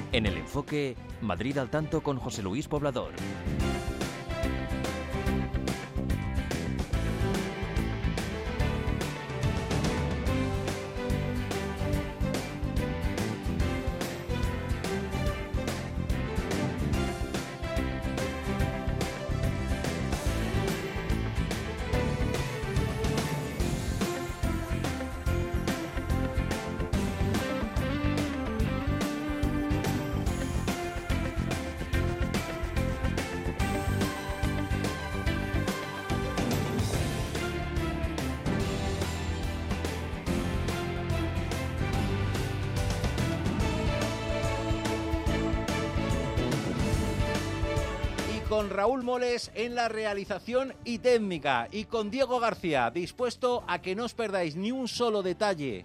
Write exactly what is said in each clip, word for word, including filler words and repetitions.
En El Enfoque, Madrid al tanto con José Luis Poblador. Con Raúl Moles en la realización y técnica, y con Diego García, dispuesto a que no os perdáis ni un solo detalle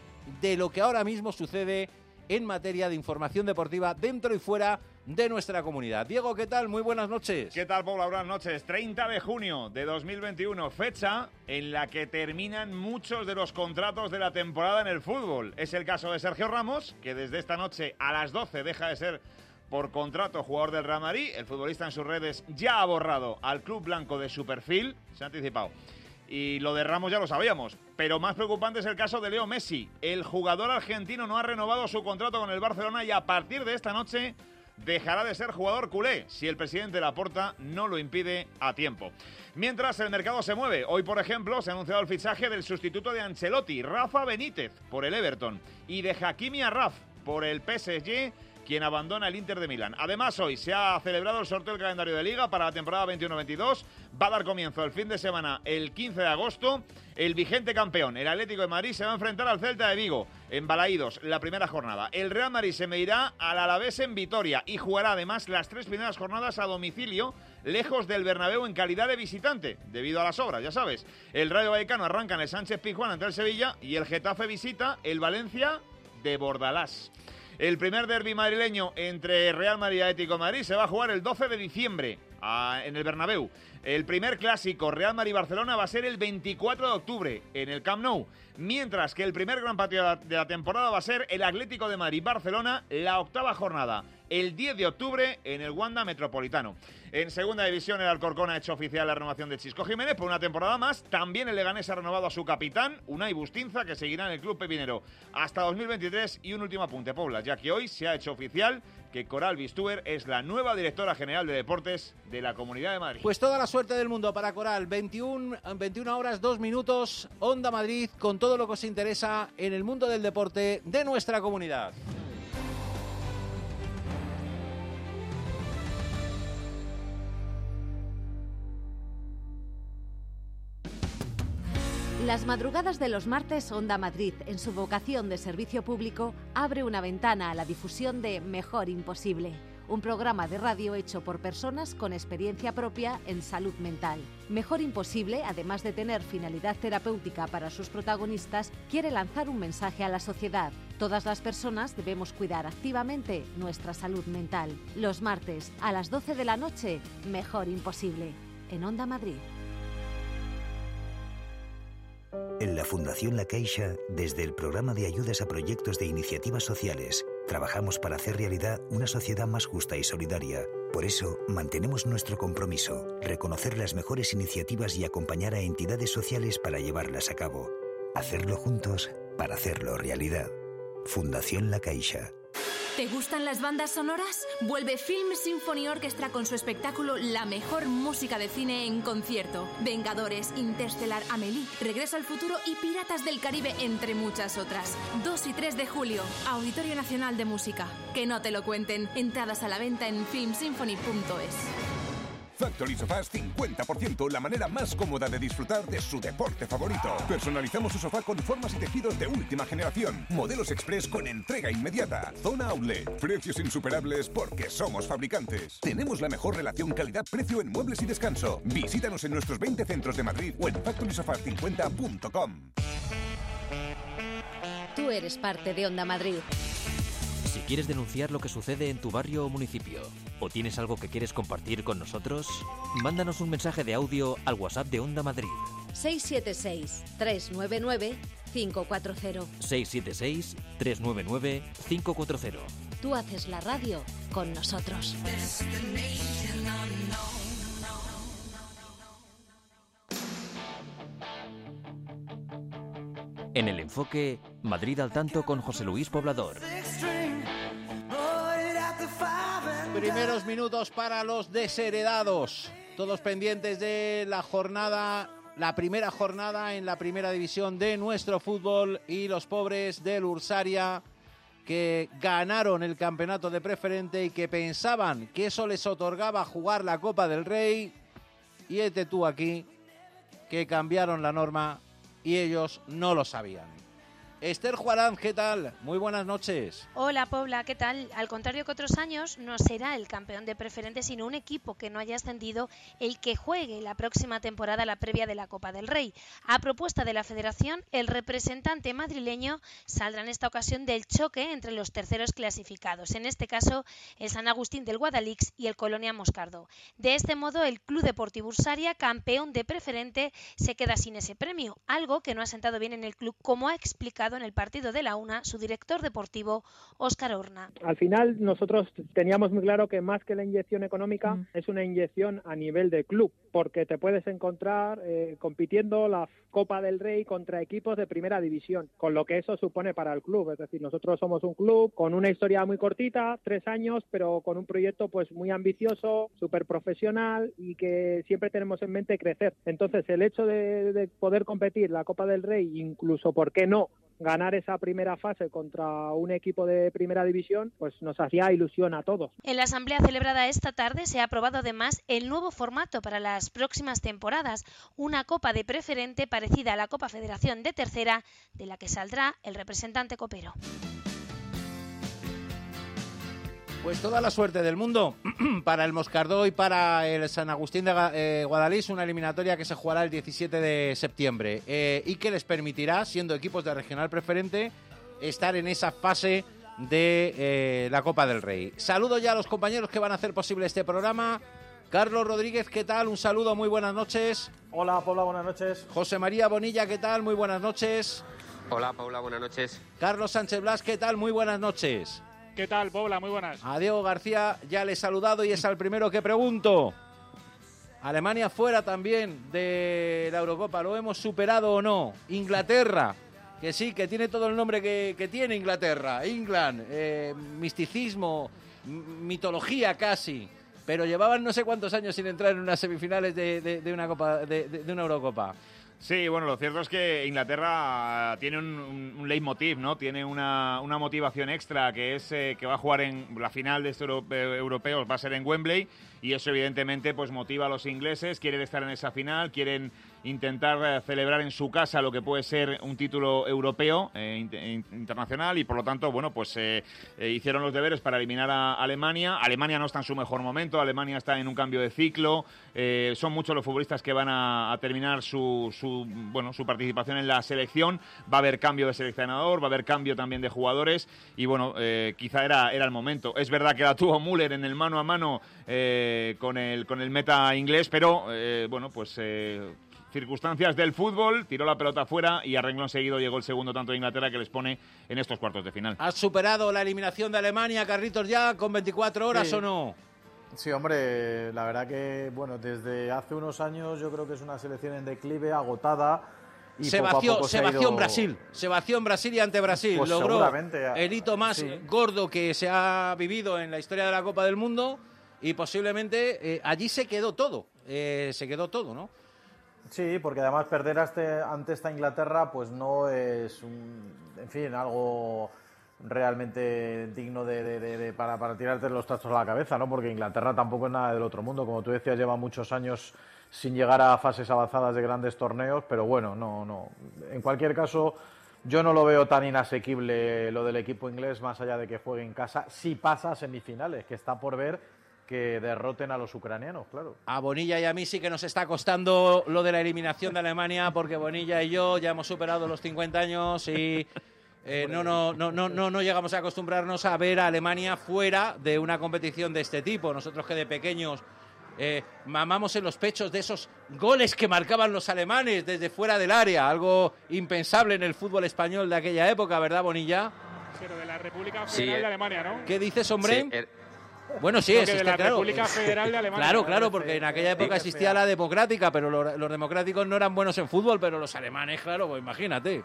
de lo que ahora mismo sucede en materia de información deportiva dentro y fuera de nuestra comunidad. Diego, ¿qué tal? Muy buenas noches. ¿Qué tal, Paula? Buenas noches. treinta de junio de dos mil veintiuno, fecha en la que terminan muchos de los contratos de la temporada en el fútbol. Es el caso de Sergio Ramos, que desde esta noche a las doce deja de ser por contrato jugador del Real Madrid. El futbolista en sus redes ya ha borrado al club blanco de su perfil, se ha anticipado. Y lo de Ramos ya lo sabíamos, pero más preocupante es el caso de Leo Messi. El jugador argentino no ha renovado su contrato con el Barcelona y a partir de esta noche dejará de ser jugador culé si el presidente Laporta no lo impide a tiempo. Mientras el mercado se mueve, hoy por ejemplo se ha anunciado el fichaje del sustituto de Ancelotti, Rafa Benítez, por el Everton, y de Hakimi Arraf por el P S G, quien abandona el Inter de Milán. Además, hoy se ha celebrado el sorteo del calendario de Liga para la temporada veintiuno veintidós. Va a dar comienzo el fin de semana, el quince de agosto. El vigente campeón, el Atlético de Madrid, se va a enfrentar al Celta de Vigo en Balaídos, la primera jornada. El Real Madrid se medirá al Alavés en Vitoria y jugará además las tres primeras jornadas a domicilio, lejos del Bernabéu en calidad de visitante, debido a las obras, ya sabes. El Rayo Vallecano arranca en el Sánchez-Pizjuán ante el Sevilla y el Getafe visita el Valencia de Bordalás. El primer derbi madrileño entre Real Madrid y Atlético de Madrid se va a jugar el doce de diciembre a, en el Bernabéu. El primer clásico Real Madrid-Barcelona va a ser el veinticuatro de octubre en el Camp Nou, mientras que el primer gran partido de la temporada va a ser el Atlético de Madrid-Barcelona, la octava jornada, el diez de octubre en el Wanda Metropolitano. En segunda división, el Alcorcón ha hecho oficial la renovación de Chisco Jiménez por una temporada más. También el Leganés ha renovado a su capitán, Unai Bustinza, que seguirá en el club pepinero hasta dos mil veintitrés. Y un último apunte, Paula, ya que hoy se ha hecho oficial que Coral Bistuer es la nueva directora general de deportes de la Comunidad de Madrid. Pues toda la suerte del mundo para Coral. veintiuna horas, dos minutos, Onda Madrid, con todo lo que os interesa en el mundo del deporte de nuestra comunidad. Las madrugadas de los martes, Onda Madrid, en su vocación de servicio público, abre una ventana a la difusión de Mejor Imposible, un programa de radio hecho por personas con experiencia propia en salud mental. Mejor Imposible, además de tener finalidad terapéutica para sus protagonistas, quiere lanzar un mensaje a la sociedad. Todas las personas debemos cuidar activamente nuestra salud mental. Los martes, a las doce de la noche, Mejor Imposible, en Onda Madrid. En la Fundación La Caixa, desde el programa de ayudas a proyectos de iniciativas sociales, trabajamos para hacer realidad una sociedad más justa y solidaria. Por eso, mantenemos nuestro compromiso, reconocer las mejores iniciativas y acompañar a entidades sociales para llevarlas a cabo. Hacerlo juntos para hacerlo realidad. Fundación La Caixa. ¿Te gustan las bandas sonoras? Vuelve Film Symphony Orchestra con su espectáculo La mejor música de cine en concierto. Vengadores, Interstellar, Amélie, Regreso al futuro y Piratas del Caribe, entre muchas otras. dos y tres de julio, Auditorio Nacional de Música. Que no te lo cuenten. Entradas a la venta en film symphony punto es. Factory Sofás cincuenta por ciento, la manera más cómoda de disfrutar de su deporte favorito. Personalizamos su sofá con formas y tejidos de última generación. Modelos express con entrega inmediata. Zona Outlet. Precios insuperables porque somos fabricantes. Tenemos la mejor relación calidad-precio en muebles y descanso. Visítanos en nuestros veinte centros de Madrid o en factory sofás cincuenta punto com. Tú eres parte de Onda Madrid. Si quieres denunciar lo que sucede en tu barrio o municipio, o tienes algo que quieres compartir con nosotros, mándanos un mensaje de audio al WhatsApp de Onda Madrid. seis siete seis, tres nueve nueve, cinco cuatro cero. seis siete seis, tres nueve nueve, cinco cuatro cero. Tú haces la radio con nosotros. En el enfoque, Madrid al tanto con José Luis Poblador. Primeros minutos para los desheredados. Todos pendientes de la jornada, la primera jornada en la primera división de nuestro fútbol, y los pobres del Ursaria, que ganaron el campeonato de preferente y que pensaban que eso les otorgaba jugar la Copa del Rey. Y este tú aquí, que cambiaron la norma y ellos no lo sabían. Esther Juarán, ¿qué tal? Muy buenas noches. Hola, Pobla, ¿qué tal? Al contrario que otros años, no será el campeón de preferente, sino un equipo que no haya ascendido el que juegue la próxima temporada la previa de la Copa del Rey. A propuesta de la Federación, el representante madrileño saldrá en esta ocasión del choque entre los terceros clasificados, en este caso el San Agustín del Guadalix y el Colonia Moscardo. De este modo, el Club Deportivo Ursaria, campeón de preferente, se queda sin ese premio, algo que no ha sentado bien en el club, como ha explicado en el partido de la UNA su director deportivo, Óscar Horna. Al final nosotros teníamos muy claro que más que la inyección económica mm. es una inyección a nivel de club, porque te puedes encontrar eh, compitiendo la Copa del Rey contra equipos de primera división, con lo que eso supone para el club. Es decir, nosotros somos un club con una historia muy cortita, tres años, pero con un proyecto pues muy ambicioso, súper profesional y que siempre tenemos en mente crecer. Entonces el hecho de, de poder competir la Copa del Rey, incluso, ¿por qué no?, ganar esa primera fase contra un equipo de primera división, pues nos hacía ilusión a todos. En la asamblea celebrada esta tarde se ha aprobado además el nuevo formato para las próximas temporadas, una Copa de Preferente parecida a la Copa Federación de Tercera, de la que saldrá el representante copero. Pues toda la suerte del mundo para el Moscardó y para el San Agustín de eh, Guadalix, una eliminatoria que se jugará el diecisiete de septiembre eh, y que les permitirá, siendo equipos de regional preferente, estar en esa fase de eh, la Copa del Rey. Saludo ya a los compañeros que van a hacer posible este programa. Carlos Rodríguez, ¿qué tal? Un saludo, muy buenas noches. Hola, Paula, buenas noches. José María Bonilla, ¿qué tal? Muy buenas noches. Hola, Paula, buenas noches. Carlos Sánchez Blas, ¿qué tal? Muy buenas noches. ¿Qué tal, Paula? Muy buenas. A Diego García ya le he saludado y es al primero que pregunto. Alemania fuera también de la Eurocopa, ¿lo hemos superado o no? Inglaterra, que sí, que tiene todo el nombre que, que tiene Inglaterra. England, eh, misticismo, mitología casi, pero llevaban no sé cuántos años sin entrar en unas semifinales de, de, de una Copa, de, de, de una Eurocopa. Sí, bueno, lo cierto es que Inglaterra tiene un, un, un leitmotiv, ¿no? Tiene una, una motivación extra, que es eh, que va a jugar en la final de estos europeos, va a ser en Wembley, y eso evidentemente pues motiva a los ingleses, quieren estar en esa final, quieren intentar eh, celebrar en su casa lo que puede ser un título europeo eh, in, internacional, y por lo tanto, bueno, pues eh, eh, hicieron los deberes para eliminar a Alemania. Alemania no está en su mejor momento, Alemania está en un cambio de ciclo, eh, son muchos los futbolistas que van a, a terminar su, su, bueno, su participación en la selección, va a haber cambio de seleccionador, va a haber cambio también de jugadores, y bueno, eh, quizá era, era el momento. Es verdad que la tuvo Müller en el mano a mano eh, con, el, con el meta inglés, pero eh, bueno, pues... Eh, circunstancias del fútbol, tiró la pelota fuera y a renglón seguido llegó el segundo tanto de Inglaterra que les pone en estos cuartos de final. ¿Has superado la eliminación de Alemania, Carlitos, ya con veinticuatro horas sí. o no? Sí, hombre, la verdad que, bueno, desde hace unos años yo creo que es una selección en declive, agotada. Y se poco vació, a poco se se vació ido... en Brasil, se vació en Brasil y ante Brasil. Pues logró ya... el hito más sí. gordo que se ha vivido en la historia de la Copa del Mundo y posiblemente eh, allí se quedó todo, eh, se quedó todo, ¿no? Sí, porque además perder ante, ante esta Inglaterra pues no es, un, en fin, algo realmente digno de, de, de, de para, para tirarte los trastos a la cabeza, ¿no? Porque Inglaterra tampoco es nada del otro mundo, como tú decías, lleva muchos años sin llegar a fases avanzadas de grandes torneos, pero bueno, no, no. En cualquier caso, yo no lo veo tan inasequible lo del equipo inglés, más allá de que juegue en casa, si pasa a semifinales, que está por ver que derroten a los ucranianos, claro. A Bonilla y a mí sí que nos está costando lo de la eliminación de Alemania, porque Bonilla y yo ya hemos superado los cincuenta años y eh, no, no, no, no, no, no llegamos a acostumbrarnos a ver a Alemania fuera de una competición de este tipo. Nosotros que de pequeños eh, mamamos en los pechos de esos goles que marcaban los alemanes desde fuera del área, algo impensable en el fútbol español de aquella época, ¿verdad, Bonilla? Pero de la República Federal Sí, de eh. Alemania, ¿no? ¿Qué dices, hombre? Sí, er- Bueno, sí, Creo es, que es de que la claro. República Federal de Alemania. Claro, claro, porque en aquella época Sí. existía la democrática, pero los, los democráticos no eran buenos en fútbol, pero los alemanes, claro, pues imagínate.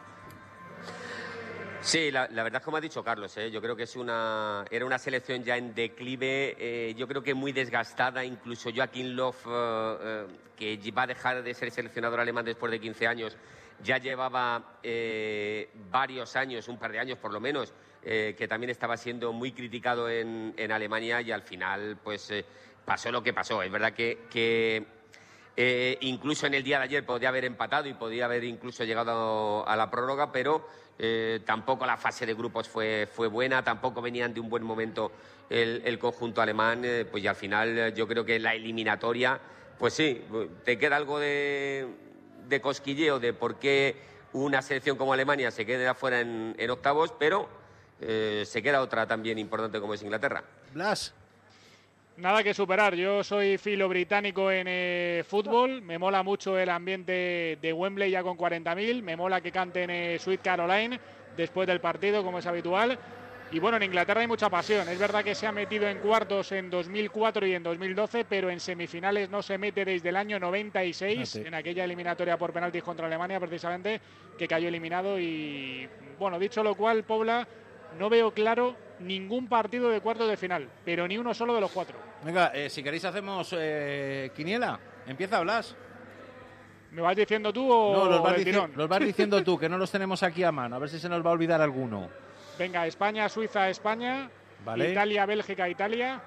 Sí, la, la verdad es como ha dicho Carlos, ¿eh? Yo creo que es una era una selección ya en declive, eh, yo creo que muy desgastada, incluso Joachim Löw, eh, eh, que va a dejar de ser seleccionador alemán después de quince años, ya llevaba eh, varios años, un par de años por lo menos, eh, que también estaba siendo muy criticado en, en Alemania y al final pues eh, pasó lo que pasó. Es verdad que... que Eh, incluso en el día de ayer podía haber empatado y podía haber incluso llegado a la prórroga, pero eh, tampoco la fase de grupos fue, fue buena, tampoco venían de un buen momento el, el conjunto alemán, eh, pues y al final eh, yo creo que la eliminatoria, pues sí, te queda algo de, de cosquilleo de por qué una selección como Alemania se queda afuera en, en octavos, pero eh, se queda otra también importante como es Inglaterra. Blas. Nada que superar. Yo soy filo británico en eh, fútbol. Me mola mucho el ambiente de Wembley ya con cuarenta mil. Me mola que canten eh, Sweet Caroline después del partido, como es habitual. Y bueno, en Inglaterra hay mucha pasión. Es verdad que se ha metido en cuartos en dos mil cuatro y en dos mil doce, pero en semifinales no se mete desde el año noventa y seis, Fíjate. en aquella eliminatoria por penaltis contra Alemania, precisamente, que cayó eliminado. Y bueno, dicho lo cual, Pobla, no veo claro ningún partido de cuartos de final, pero ni uno solo de los cuatro. Venga, eh, si queréis hacemos eh, quiniela. Empieza, Blas. ¿Me vas diciendo tú o No, los vas, del dici- tirón? los vas diciendo tú, que no los tenemos aquí a mano. A ver si se nos va a olvidar alguno. Venga, España, Suiza, España, Vale. Italia, Bélgica, Italia,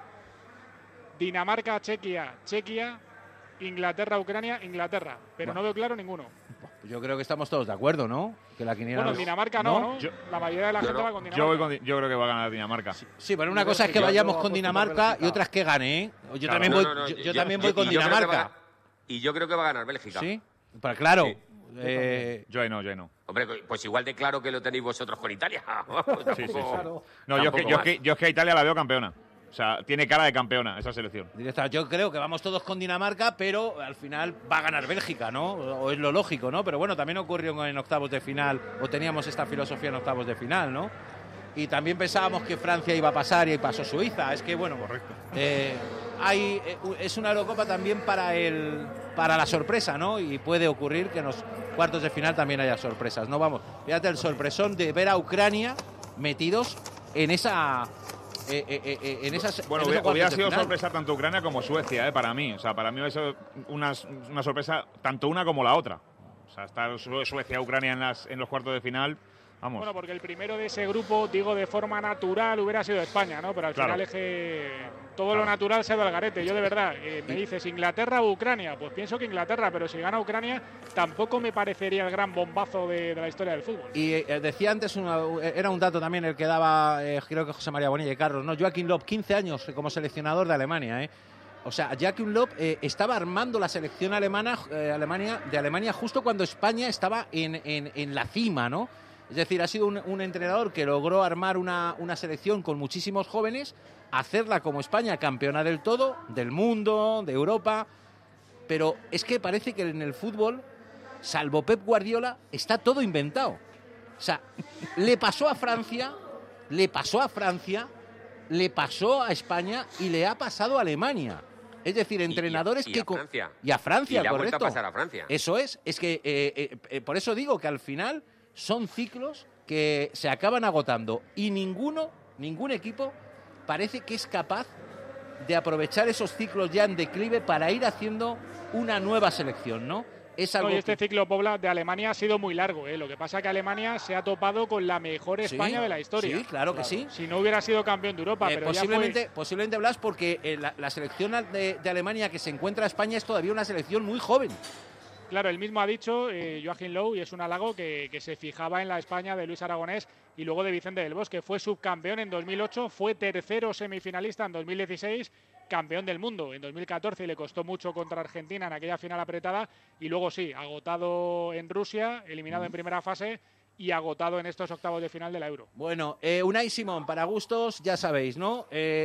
Dinamarca, Chequia, Chequia, Inglaterra, Ucrania, Inglaterra. Pero Bueno. no veo claro ninguno. Yo creo que estamos todos de acuerdo, ¿no? Que la quiniela... Bueno, Dinamarca no, ¿no? Yo- la mayoría de la yo gente no. va con Dinamarca. Yo, voy con Di- yo creo que va a ganar Dinamarca. Sí, pero una Yo cosa es que Bélgica, vayamos yo con apuesto por Dinamarca y Bélgica. otra es que gane, ¿eh? Yo Claro. también No, voy, no, no, yo, yo yo- también yo- voy con yo creo que va a Dinamarca. ganar- Y yo creo que va a ganar Bélgica. ¿Sí? Pero claro, Sí. eh, Yo ahí no, yo ahí no. Hombre, pues igual de claro que lo tenéis vosotros con Italia. Sí, sí, sí. Claro. No, yo es, que, Tampoco yo, es más. que, yo es que a Italia la veo campeona. O sea, tiene cara de campeona esa selección. directa, yo creo que vamos todos con Dinamarca, pero al final va a ganar Bélgica, ¿no? O es lo lógico, ¿no? Pero bueno, también ocurrió en octavos de final, o teníamos esta filosofía en octavos de final, ¿no? Y también pensábamos que Francia iba a pasar y pasó Suiza. Es que, bueno, correcto. Eh, hay, eh, es una Eurocopa también para, el, para la sorpresa, ¿no? Y puede ocurrir que en los cuartos de final también haya sorpresas, ¿no? Vamos, fíjate el sorpresón de ver a Ucrania metidos en esa... eh, eh, eh, en esas Bueno, en esos hubiera, cuartos hubiera de sido final. sorpresa tanto Ucrania como Suecia, ¿eh? Para mí. O sea, para mí hubiera sido una, una sorpresa tanto una como la otra. O sea, estar Su- Suecia-Ucrania en, las, en los cuartos de final, vamos. Bueno, porque el primero de ese grupo, digo, de forma natural hubiera sido España, ¿no? Pero al Claro. final es que todo Claro. lo natural se ha ido al garete. Yo de verdad, eh, me dices Inglaterra o Ucrania, pues pienso que Inglaterra, pero si gana Ucrania tampoco me parecería el gran bombazo de, de la historia del fútbol. Y eh, decía antes, una- era un dato también el que daba, eh, creo que José María Bonilla y Carlos, ¿no? Joachim Löw, quince años como seleccionador de Alemania, ¿eh? O sea, Joachim Löw eh, estaba armando la selección alemana, eh, Alemania, de Alemania justo cuando España estaba en, en- en la cima, ¿no? Es decir, ha sido un, un entrenador que logró armar una, una selección con muchísimos jóvenes, hacerla como España campeona del todo, del mundo, de Europa. Pero es que parece que en el fútbol, salvo Pep Guardiola, está todo inventado. O sea, le pasó a Francia, le pasó a Francia, le pasó a España y le ha pasado a Alemania. Es decir, entrenadores y a que... co- Francia. Y a Francia, Y le ha vuelto correcto. a pasar a Francia. Eso es. Es que eh, eh, eh, por eso digo que al final son ciclos que se acaban agotando y ninguno, ningún equipo parece que es capaz de aprovechar esos ciclos ya en declive para ir haciendo una nueva selección, ¿no? Es algo No, y este que- ciclo, Pobla, de Alemania ha sido muy largo, ¿eh? Lo que pasa es que Alemania se ha topado con la mejor Sí, España de la historia. sí, claro que sí. Si no hubiera sido campeón de Europa, Eh, pero ya posiblemente, fue... posiblemente Blas, porque eh, la, la selección de, de Alemania que se encuentra España es todavía una selección muy joven. Claro, él mismo ha dicho, eh, Joachim Löw, y es un halago, que, que se fijaba en la España de Luis Aragonés y luego de Vicente del Bosque. Fue subcampeón en dos mil ocho, fue tercero semifinalista en dos mil dieciséis, campeón del mundo en dos mil catorce y le costó mucho contra Argentina en aquella final apretada. Y luego sí, agotado en Rusia, eliminado en primera fase y agotado en estos octavos de final de la Euro. Bueno, eh, Unai Simón, para gustos, ya sabéis, ¿no?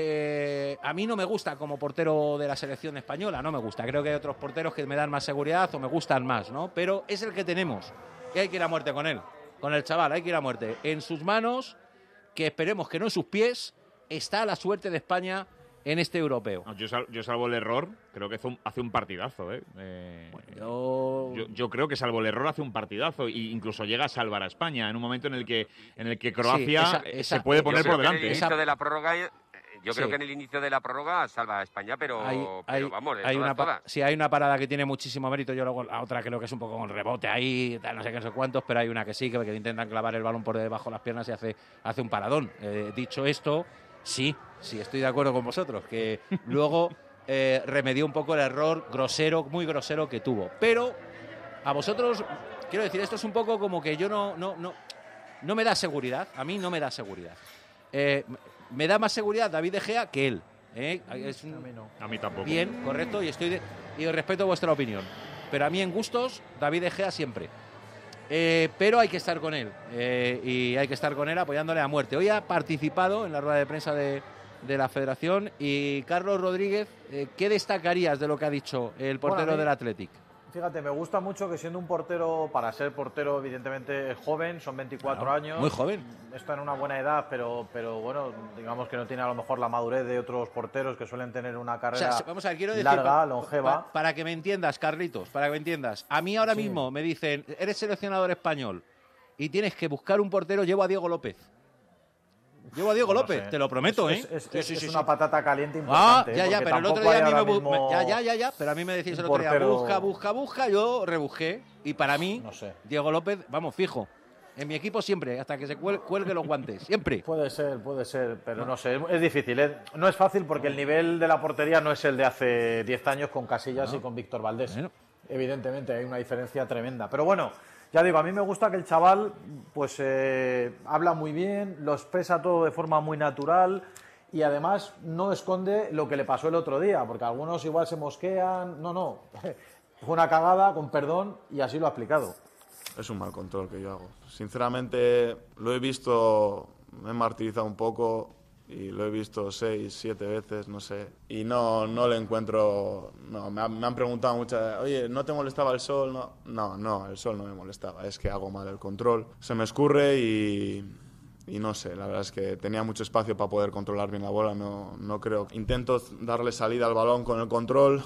Eh, a mí no me gusta como portero de la selección española, no me gusta. Creo que hay otros porteros que me dan más seguridad o me gustan más, ¿no? Pero es el que tenemos y hay que ir a muerte con él, con el chaval, hay que ir a muerte. En sus manos que esperemos que no en sus pies, está la suerte de España en este europeo. No, yo, sal, yo salvo el error, creo que hace un, hace un partidazo. ¿eh? Eh, bueno, yo... Yo, yo creo que salvo el error hace un partidazo e incluso llega a salvar a España en un momento en el que en el que Croacia sí, esa, esa, se puede poner por delante. En el inicio de la prórroga, yo creo sí. que en el inicio de la prórroga salva a España, pero, hay, pero hay, vamos, hay todas, una todas. Sí, hay una parada que tiene muchísimo mérito. Yo luego la otra creo que es un poco con rebote ahí, tal, no sé qué, no sé cuántos, pero hay una que sí, que, que intentan clavar el balón por debajo de las piernas y hace, hace un paradón. Eh, dicho esto, sí, sí, estoy de acuerdo con vosotros, que luego eh, remedió un poco el error grosero, muy grosero que tuvo. Pero a vosotros, quiero decir, esto es un poco como que yo no, no, no, no me da seguridad, a mí no me da seguridad. Eh, me da más seguridad David De Gea que él. ¿eh? Es un... a, mí no. a mí tampoco. Bien, correcto, y estoy de... y respeto vuestra opinión. Pero a mí en gustos, David De Gea siempre. Eh, pero hay que estar con él. Eh, y hay que estar con él apoyándole a muerte. Hoy ha participado en la rueda de prensa de, de la Federación. Y Carlos Rodríguez, eh, ¿qué destacarías de lo que ha dicho el portero bueno, del Athletic? Fíjate, me gusta mucho que siendo un portero, para ser portero evidentemente joven, son veinticuatro claro, años. Muy joven. Está en una buena edad, pero, pero bueno, digamos que no tiene a lo mejor la madurez de otros porteros que suelen tener una carrera o sea, vamos a ver, quiero decir, larga, pa, longeva. Pa, para que me entiendas, Carlitos, para que me entiendas. A mí ahora sí. mismo me dicen, eres seleccionador español y tienes que buscar un portero, llevo a Diego López. Llevo a Diego no López, sé. te lo prometo, es, ¿eh? es, sí, es, sí, es sí, una sí. patata caliente importante. Ah, ya, ya, pero el otro día a mí me mismo... ya, ya, ya, ya, pero a mí me decís el otro portero... día, busca, busca, busca, yo rebusqué y para mí, no sé. Diego López, vamos, fijo. En mi equipo siempre, hasta que se cuel cuelgue los guantes, siempre. Puede ser, puede ser, pero no, no sé, es, es difícil. ¿eh? No es fácil porque el nivel de la portería no es el de hace diez años con Casillas no. y con Víctor Valdés. Bueno. Evidentemente hay una diferencia tremenda. Pero bueno, ya digo, a mí me gusta que el chaval pues eh, habla muy bien, lo expresa todo de forma muy natural y además no esconde lo que le pasó el otro día, porque algunos igual se mosquean. No, no, fue una cagada, con perdón, y así lo ha explicado. Es un mal control que yo hago. Sinceramente, lo he visto, me he martirizado un poco y lo he visto seis, siete veces, no sé. Y no, no le encuentro... No, me, ha, me han preguntado muchas... Oye, ¿no te molestaba el sol? No, no, no, el sol no me molestaba. Es que hago mal el control. Se me escurre y... Y no sé, la verdad es que tenía mucho espacio para poder controlar bien la bola, no, no creo. Intento darle salida al balón con el control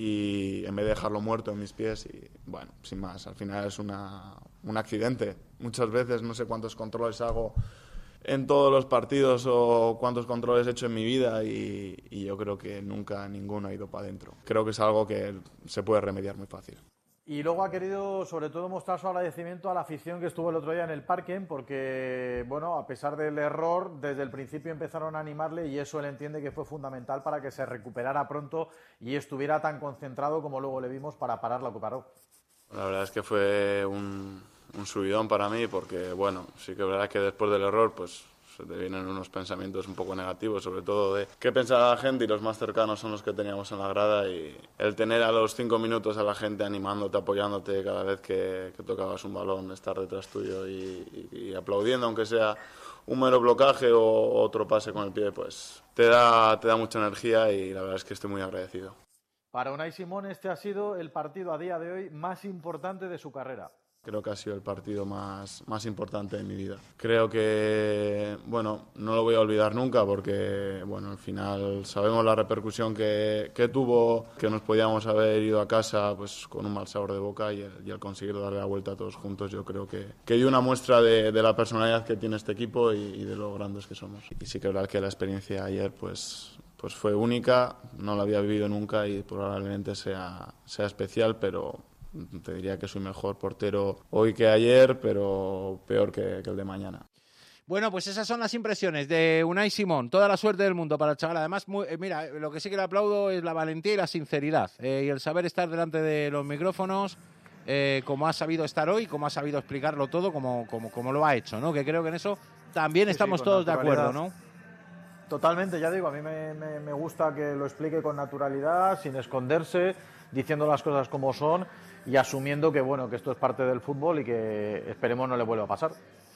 y en vez de dejarlo muerto en mis pies y bueno, sin más, al final es una, un accidente. Muchas veces no sé cuántos controles hago en todos los partidos o cuántos controles he hecho en mi vida y, y yo creo que nunca ninguno ha ido para adentro. Creo que es algo que se puede remediar muy fácil. Y luego ha querido, sobre todo, mostrar su agradecimiento a la afición que estuvo el otro día en el parque, porque, bueno, a pesar del error, desde el principio empezaron a animarle y eso él entiende que fue fundamental para que se recuperara pronto y estuviera tan concentrado como luego le vimos para parar lo que paró. La verdad es que fue un, un subidón para mí, porque, bueno, sí que es verdad que después del error, pues se te vienen unos pensamientos un poco negativos, sobre todo de qué pensaba la gente, y los más cercanos son los que teníamos en la grada, y el tener a los cinco minutos a la gente animándote, apoyándote cada vez que, que tocabas un balón, estar detrás tuyo y, y, y aplaudiendo, aunque sea un mero blocaje o otro pase con el pie, pues te da, te da mucha energía y la verdad es que estoy muy agradecido. Para Unai Simón este ha sido el partido a día de hoy más importante de su carrera. Creo que ha sido el partido más, más importante de mi vida. Creo que, bueno, no lo voy a olvidar nunca porque, bueno, al final sabemos la repercusión que, que tuvo, que nos podíamos haber ido a casa pues con un mal sabor de boca y, el, y al conseguir darle la vuelta a todos juntos, yo creo que, que dio una muestra de, de la personalidad que tiene este equipo y, y de lo grandes que somos. Y sí que es verdad que la experiencia ayer, pues... pues fue única, no la había vivido nunca y probablemente sea, sea especial, pero te diría que soy mejor portero hoy que ayer, pero peor que, que el de mañana. Bueno, pues esas son las impresiones de Unai Simón. Toda la suerte del mundo para el chaval. Además, muy, eh, mira, lo que sí que le aplaudo es la valentía y la sinceridad eh, y el saber estar delante de los micrófonos, eh, como ha sabido estar hoy, como ha sabido explicarlo todo, como, como, como lo ha hecho, ¿no? Que creo que en eso también sí, estamos sí, todos de acuerdo, ¿no? Totalmente, ya digo, a mí me, me, me gusta que lo explique con naturalidad, sin esconderse, diciendo las cosas como son y asumiendo que, bueno, que esto es parte del fútbol y que esperemos no le vuelva a pasar.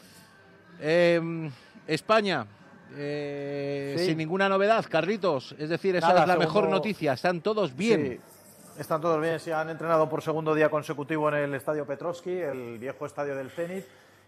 Eh, España, eh, sí. sin ninguna novedad, Carlitos, es decir, esa Nada, es la segundo... mejor noticia, están todos bien. Sí, están todos bien, se han entrenado por segundo día consecutivo en el Estadio Petrovski, el viejo estadio del Zenit,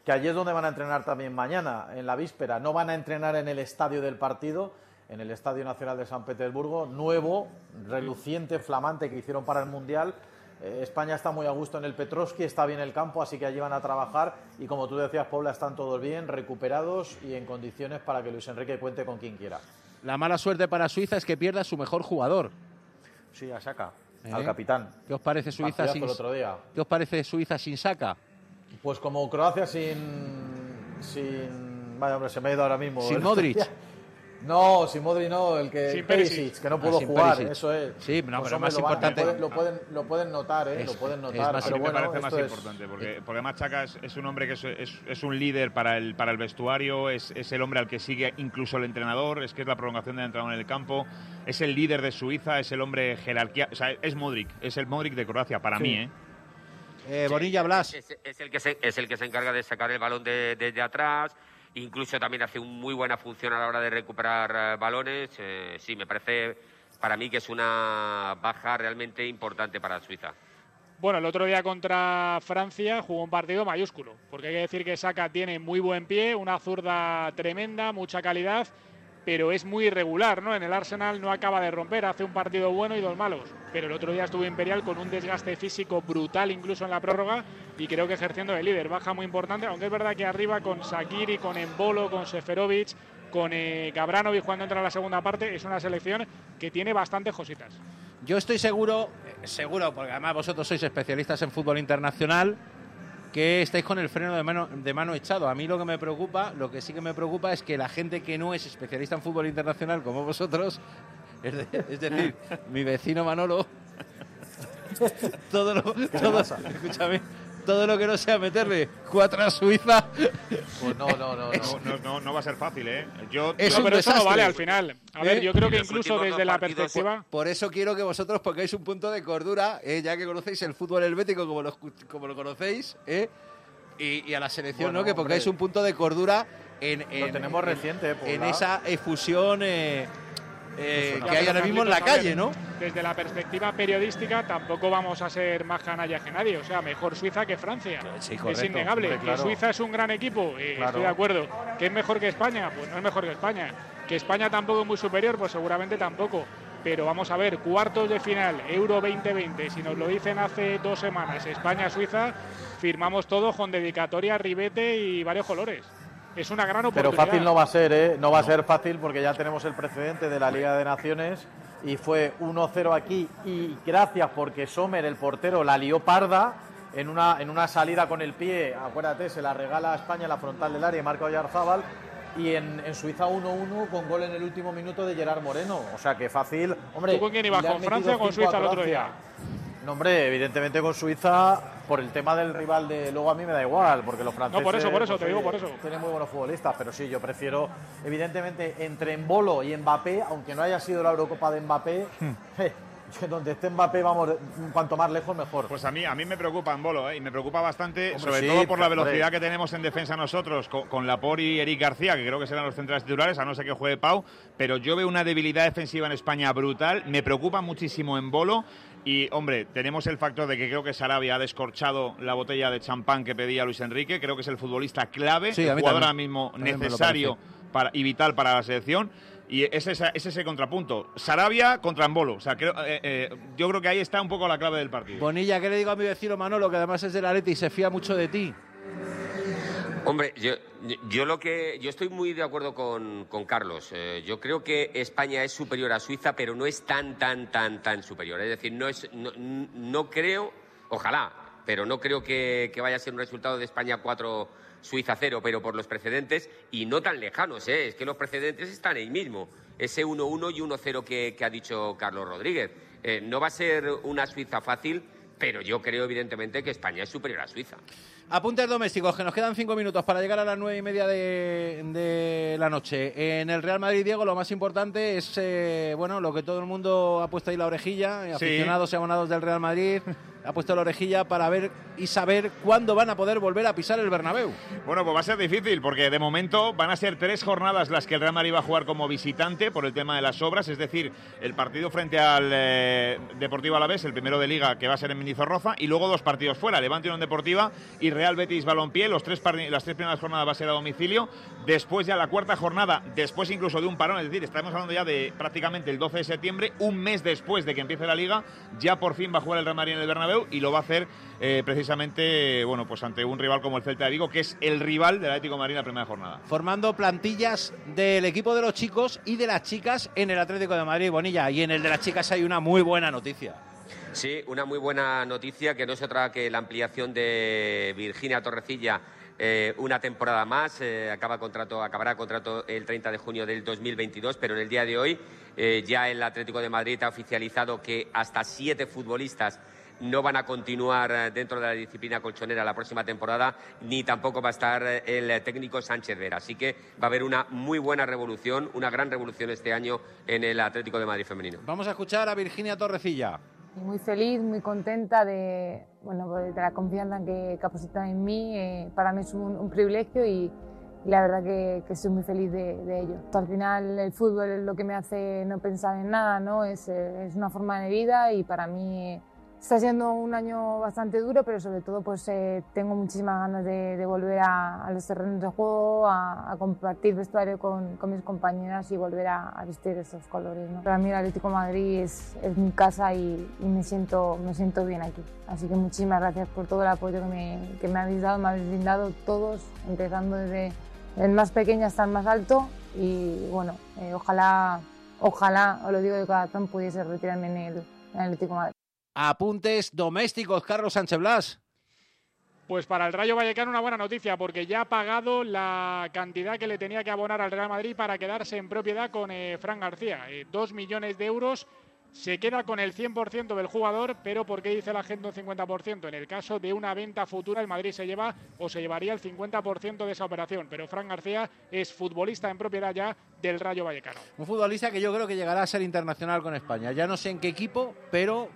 que allí es donde van a entrenar también mañana, en la víspera. No van a entrenar en el estadio del partido, en el Estadio Nacional de San Petersburgo, nuevo, reluciente, flamante, que hicieron para el Mundial. Eh, España está muy a gusto en el Petrovsky, está bien el campo, así que allí van a trabajar. Y como tú decías, Paula, están todos bien, recuperados y en condiciones para que Luis Enrique cuente con quien quiera. La mala suerte para Suiza es que pierda a su mejor jugador. Sí, a Saka, ¿Eh? al capitán. ¿Qué os parece Suiza sin, el otro día. ¿Qué os parece Suiza sin Saka? Pues como Croacia sin... sin vaya, hombre, se me ha ido ahora mismo. Sin Modric. No, sin Modric no, el que sin Perisic, Perisic, que no pudo ah, jugar, Perisic. Eso es. Sí, no, pues pero hombre, más lo van- importante. Lo pueden, lo pueden, lo pueden notar, ¿eh? Es- lo pueden es notar. más- pero me bueno, parece más esto es- importante, porque, porque además Chaka es, es un hombre que es, es, es un líder para el, para el vestuario, es, es el hombre al que sigue incluso el entrenador, es que es la prolongación del entrenador en el campo, es el líder de Suiza, es el hombre jerarquía, o sea, es Modric, es el Modric de Croacia, para Sí. mí, ¿eh? Eh, Bonilla Blas. Es, es el que se, es el que se encarga de sacar el balón de- desde atrás, incluso también hace una muy buena función a la hora de recuperar eh, balones. Eh, sí, me parece para mí que es una baja realmente importante para Suiza. Bueno, el otro día contra Francia jugó un partido mayúsculo, porque hay que decir que Saka tiene muy buen pie, una zurda tremenda, mucha calidad, pero es muy irregular, ¿no? En el Arsenal no acaba de romper, hace un partido bueno y dos malos. Pero el otro día estuvo Imperial con un desgaste físico brutal incluso en la prórroga y creo que ejerciendo de líder, baja muy importante, aunque es verdad que arriba con Shaqiri, con Embolo, con Seferovic, con eh, Gabranovic cuando entra en la segunda parte, es una selección que tiene bastantes cositas. Yo estoy seguro, eh, seguro, porque además vosotros sois especialistas en fútbol internacional, que estáis con el freno de mano, de mano echado. A mí lo que me preocupa, lo que sí que me preocupa es que la gente que no es especialista en fútbol internacional como vosotros, es, de- es decir, mi vecino Manolo, todo lo, todo, escúchame, todo lo que no sea meterle cuatro a Suiza, Pues no, no, no. No, no, no, no va a ser fácil, ¿eh? Yo, Es yo- un Pero eso no desastre. vale al final. A ver, ¿Eh? yo creo que En los incluso últimos desde dos la partidos, perspectiva... por eso quiero que vosotros pongáis un punto de cordura, eh, ya que conocéis el fútbol helvético como lo, como lo conocéis, eh, y, y a la selección, Bueno, ¿no? Que pongáis hombre. un punto de cordura en, en- Lo tenemos en- reciente, Paula. en esa efusión eh, eh, Ya, que hay pero ahora mismo en la Carlitos, a calle, ver, ¿no? Desde la perspectiva periodística tampoco vamos a ser más canalla que nadie. O sea, mejor Suiza que Francia. Sí, es correcto. innegable. Hombre, claro. Que Suiza es un gran equipo, eh, Claro. estoy de acuerdo. ¿Que es mejor que España? Pues no es mejor que España. ¿Que España tampoco es muy superior? Pues seguramente tampoco. Pero vamos a ver, cuartos de final, Euro veinte veinte, si nos lo dicen hace dos semanas, España-Suiza, firmamos todos con dedicatoria, ribete y varios colores. Es una gran Pero oportunidad. fácil no va a ser, ¿eh? No va a ser fácil porque ya tenemos el precedente de la Liga de Naciones y fue uno cero aquí y gracias porque Sommer, el portero, la lió parda en una, en una salida con el pie, acuérdate, se la regala a España en la frontal del área y marca Oyarzábal, y en, en Suiza uno uno con gol en el último minuto de Gerard Moreno. O sea que fácil. Hombre, ¿Tú con quién ibas? le han ¿Con Francia metido o con cinco a Suiza el otro Croacia. día? No, hombre, evidentemente con Suiza, por el tema del rival de... Luego a mí me da igual, porque los franceses... por eso, por eso, pues, te digo oye, por eso. Tienen muy buenos futbolistas, pero sí, yo prefiero, evidentemente, entre Embolo y Mbappé, aunque no haya sido la Eurocopa de Mbappé, eh, que donde esté Mbappé, vamos, cuanto más lejos, mejor. Pues a mí, a mí me preocupa Embolo, ¿eh? Y me preocupa bastante, Hombre, sobre sí, todo por la pero, velocidad hombre. que tenemos en defensa nosotros, con, con Laporte y Eric García, que creo que serán los centrales titulares, a no ser que juegue Pau, pero yo veo una debilidad defensiva en España brutal, me preocupa muchísimo Embolo, y, hombre, tenemos el factor de que creo que Sarabia ha descorchado la botella de champán que pedía Luis Enrique, creo que es el futbolista clave, Sí, a el mí jugador también. ahora mismo También me lo necesario parece. para, y vital para la selección. Y es, esa, es ese contrapunto. Sarabia contra Embolo. O sea, creo, eh, eh, yo creo que ahí está un poco la clave del partido. Bonilla, ¿qué le digo a mi vecino Manolo, que además es del Atleti y se fía mucho de ti? Hombre, yo, yo lo que yo estoy muy de acuerdo con, con Carlos. Eh, yo creo que España es superior a Suiza, pero no es tan, tan, tan, tan superior. Es decir, no es, no, no creo, ojalá, pero no creo que, que vaya a ser un resultado de España cuatro, Suiza cero, pero por los precedentes y no tan lejanos, ¿eh? Es que los precedentes están ahí mismo. Ese uno uno y uno cero que, que ha dicho Carlos Rodríguez. Eh, no va a ser una Suiza fácil, pero yo creo evidentemente que España es superior a Suiza. Apuntes domésticos, que nos quedan cinco minutos para llegar a las nueve y media de, de la noche. En el Real Madrid, Diego, lo más importante es, eh, bueno, lo que todo el mundo ha puesto ahí la orejilla, Sí. aficionados y abonados del Real Madrid. ha puesto la orejilla para ver y saber cuándo van a poder volver a pisar el Bernabéu. Bueno, pues va a ser difícil porque de momento van a ser tres jornadas las que el Real Madrid va a jugar como visitante por el tema de las obras, es decir, el partido frente al eh, Deportivo Alavés, el primero de Liga, que va a ser en Mendizorroza, y luego dos partidos fuera, Levante Unión Deportiva y Real Betis Balompié. Los tres las tres primeras jornadas va a ser a domicilio, después ya la cuarta jornada, después incluso de un parón, es decir, estamos hablando ya de prácticamente el doce de septiembre, un mes después de que empiece la Liga, ya por fin va a jugar el Real Madrid en el Bernabéu y lo va a hacer eh, precisamente, bueno, pues ante un rival como el Celta de Vigo, que es el rival del Atlético de Madrid en la primera jornada. Formando plantillas del equipo de los chicos y de las chicas en el Atlético de Madrid, Bonilla, y en el de las chicas hay una muy buena noticia. Sí, una muy buena noticia, que no es otra que la ampliación de Virginia Torrecilla eh, una temporada más. Eh, acaba contrato, acabará contrato el treinta de junio del dos mil veintidós, pero en el día de hoy eh, ya el Atlético de Madrid ha oficializado que hasta siete futbolistas no van a continuar dentro de la disciplina colchonera la próxima temporada, ni tampoco va a estar el técnico Sánchez Vera. Así que va a haber una muy buena revolución, una gran revolución este año en el Atlético de Madrid femenino. Vamos a escuchar a Virginia Torrecilla. Muy feliz, muy contenta de, bueno, de la confianza que, que depositan en mí. Eh, para mí es un, un privilegio y, y la verdad que, que estoy muy feliz de, de ello. Al final el fútbol es lo que me hace no pensar en nada, ¿no? Es, es una forma de vida y para mí eh, está siendo un año bastante duro, pero sobre todo pues eh, tengo muchísimas ganas de, de volver a, a los terrenos de juego, a, a compartir vestuario con, con mis compañeras y volver a, a vestir esos colores, ¿no? Para mí el Atlético de Madrid es, es mi casa y, y me, siento, me siento bien aquí. Así que muchísimas gracias por todo el apoyo que me, que me habéis dado, me habéis brindado todos, empezando desde el más pequeño hasta el más alto y bueno, eh, ojalá, ojalá, os lo digo de corazón, pudiese retirarme en el, en el Atlético de Madrid. Apuntes domésticos, Carlos Sánchez Blas. Pues para el Rayo Vallecano una buena noticia, porque ya ha pagado la cantidad que le tenía que abonar al Real Madrid para quedarse en propiedad con eh, Fran García. Eh, dos millones de euros, se queda con el cien por ciento del jugador, pero ¿por qué dice la gente un cincuenta por ciento? En el caso de una venta futura, el Madrid se lleva o se llevaría el cincuenta por ciento de esa operación, pero Fran García es futbolista en propiedad ya del Rayo Vallecano. Un futbolista que yo creo que llegará a ser internacional con España. Ya no sé en qué equipo, pero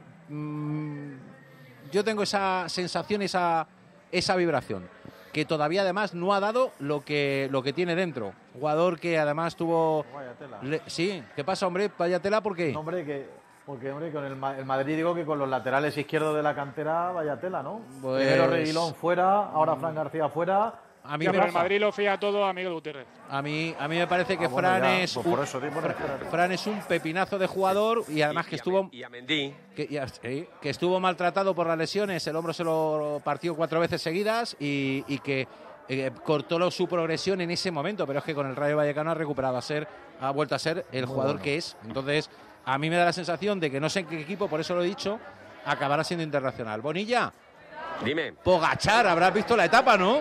mmm, yo tengo esa sensación, esa, esa vibración, que todavía además no ha dado lo que, lo que tiene dentro. Jugador que además tuvo... Vaya tela. Le, sí, ¿qué pasa, hombre? Vaya tela, ¿por qué? No, hombre, que... Porque, hombre, con el, el Madrid digo que con los laterales izquierdos de la cantera, vaya tela, ¿no? Pues... Primero Reguilón fuera, ahora Fran García fuera. A mí pero el Madrid lo fía todo a Miguel Gutiérrez. A mí, a mí me parece que ah, bueno, Fran, ya, es pues un, por eso, tío, bueno, Fran, Fran es un pepinazo de jugador y además y, que y estuvo... Y a Mendy. Que, y a, sí, que estuvo maltratado por las lesiones, el hombro se lo partió cuatro veces seguidas y, y que... Eh, cortó lo, su progresión en ese momento, pero es que con el Rayo Vallecano ha recuperado a ser, ha vuelto a ser el Muy jugador bueno. que es. Entonces, a mí me da la sensación de que no sé en qué equipo, por eso lo he dicho, acabará siendo internacional. Bonilla. Dime. Pogachar, habrás visto la etapa, ¿no?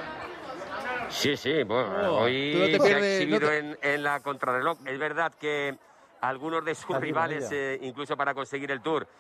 Sí, sí, bueno, Oh, hoy tú no te se ha pierdes, exhibido no te- en, en la contrarreloj. Es verdad que algunos de sus Está aquí con rivales, ella. eh, incluso para conseguir el Tour,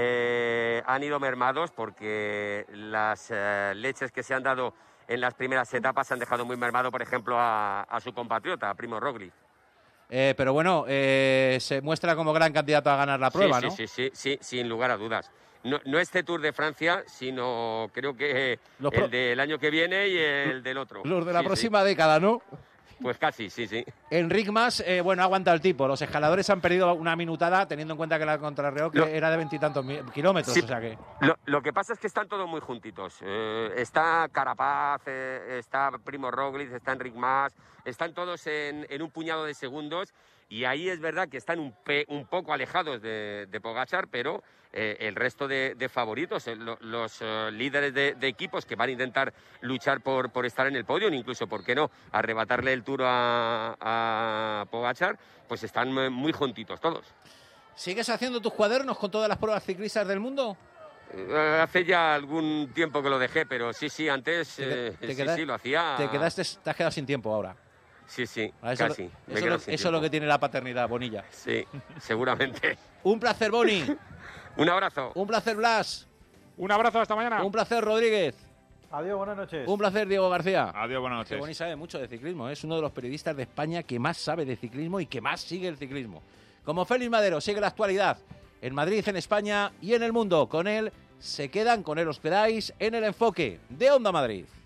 eh, han ido mermados porque las eh, leches que se han dado en las primeras etapas han dejado muy mermado, por ejemplo, a, a su compatriota, a Primo Roglic. Eh, pero bueno, eh, se muestra como gran candidato a ganar la prueba, sí, ¿no? sí, sí, sí, sí, sin lugar a dudas. No, no este Tour de Francia, sino creo que Los el pro- del año que viene y el del otro. Los de la Sí, sí. próxima década, ¿no? Pues casi, sí, sí. Enric Mas, eh, bueno, ha aguantado el tipo. Los escaladores han perdido una minutada, teniendo en cuenta que la contrarreloj Lo- era de veintitantos mi- kilómetros, Sí. o sea que... Lo, lo que pasa es que están todos muy juntitos. Eh, está Carapaz, eh, está Primo Roglic, está Enric Mas, están todos en, en un puñado de segundos y ahí es verdad que están un, pe- un poco alejados de, de Pogačar, pero eh, el resto de, de favoritos, eh, lo- los eh, líderes de, de equipos que van a intentar luchar por, por estar en el podio, incluso, ¿por qué no?, arrebatarle el Tour a, a Pogačar, pues están eh, muy juntitos todos. ¿Sigues haciendo tus cuadernos con todas las pruebas ciclistas del mundo? Eh, Hace ya algún tiempo que lo dejé, pero sí, sí, antes Te qued- eh, te sí, queda- sí, lo hacía. Te quedaste, te has quedado sin tiempo ahora. Sí, sí, Ah, Eso, casi. lo- me he eso, quedado lo, sin eso es lo tiempo. que tiene la paternidad, Bonilla. Sí, seguramente. Un placer, Boni. Un abrazo. Un placer, Blas. Un abrazo, hasta mañana. Un placer, Rodríguez. Adiós, buenas noches. Un placer, Diego García. Adiós, buenas Que noches. Boni sabe mucho de ciclismo. ¿eh? Es uno de los periodistas de España que más sabe de ciclismo y que más sigue el ciclismo. Como Félix Madero, sigue la actualidad en Madrid, en España y en el mundo con él se quedan con él. Os quedáis en el enfoque de Onda Madrid.